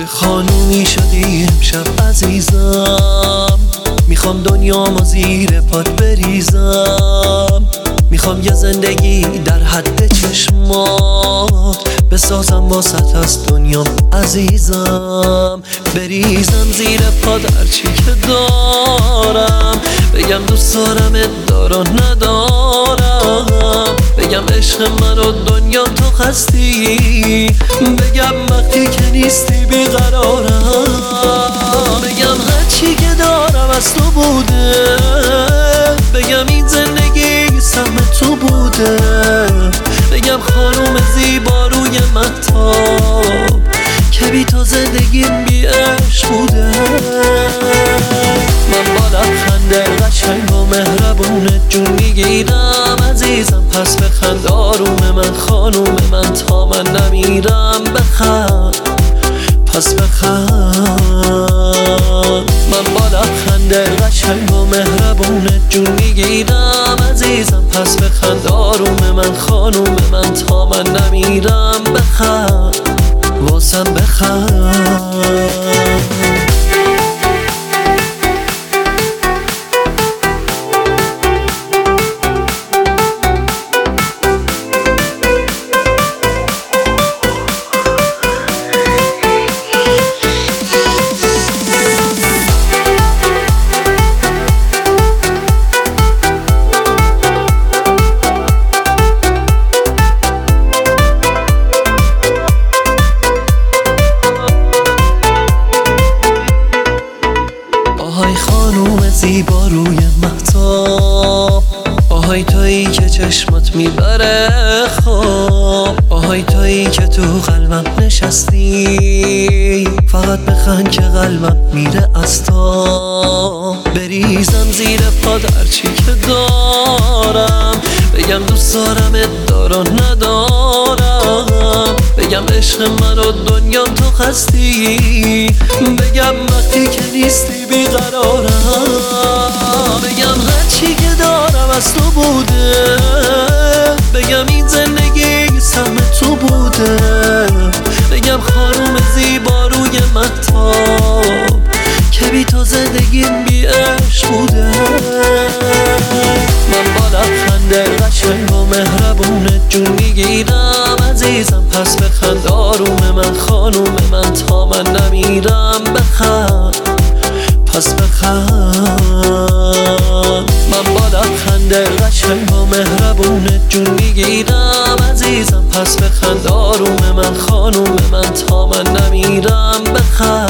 چه خانومی شدی امشب عزیزم، میخوام دنیامو زیر پات بریزم، میخوام یه زندگی در حد چشمات بسازم واسط از دنیام عزیزم، بریزم زیر پات هرچی که دارم، بگم دوست دارمت دارا ندارم، بگم عشق من و دنیا تو خستی، بگم وقتی که نیستی بیقرارم، بگم هرچی که دارم از تو بوده، بگم این زندگی سهم تو بوده، بگم خانوم زیبا روی مهتاب که بی تو زندگیم بی عشق بوده. من با لبخنده قشنگ و مهربونت جون میگیرم عزیزم، پس بخند آروم من خانوم من تا من نمیرم، بخند پس بخند. من با لبخنده قشنگ و مهربونت جون میگیرم عزیزم، پس بخند آروم من خانوم من تا من نمیرم، بخند واسم بخند. آهای خانوم زیبا روی مهتاب، آهای تویی که چشمات میبره خواب، آهای تویی که تو قلبم نشستی، فقط بخند که قلبم میره از تا، بریزم زیر پات هرچی که دارم، بگم دوست دارمت دارا ندارم، بگم عشق من و دنیا تو خستی، بگم وقتی که نیستی بیقرارم، بگم هرچی که دارم از تو بوده، بگم این زندگی سهم تو بوده، بگم خانوم زیبا روی مهتاب که بی تو زندگیم بی عشق بوده. من با لبخنده قشنگ و مهربونت جون میگیرم عزیزم، پس بخند آروم من خانوم من تا من نمیرم، بخند پس بخند. من با لبخنده قشنگ و مهربونت جون میگیرم عزیزم، پس بخند آروم من خانوم من تا من نمیرم، بخند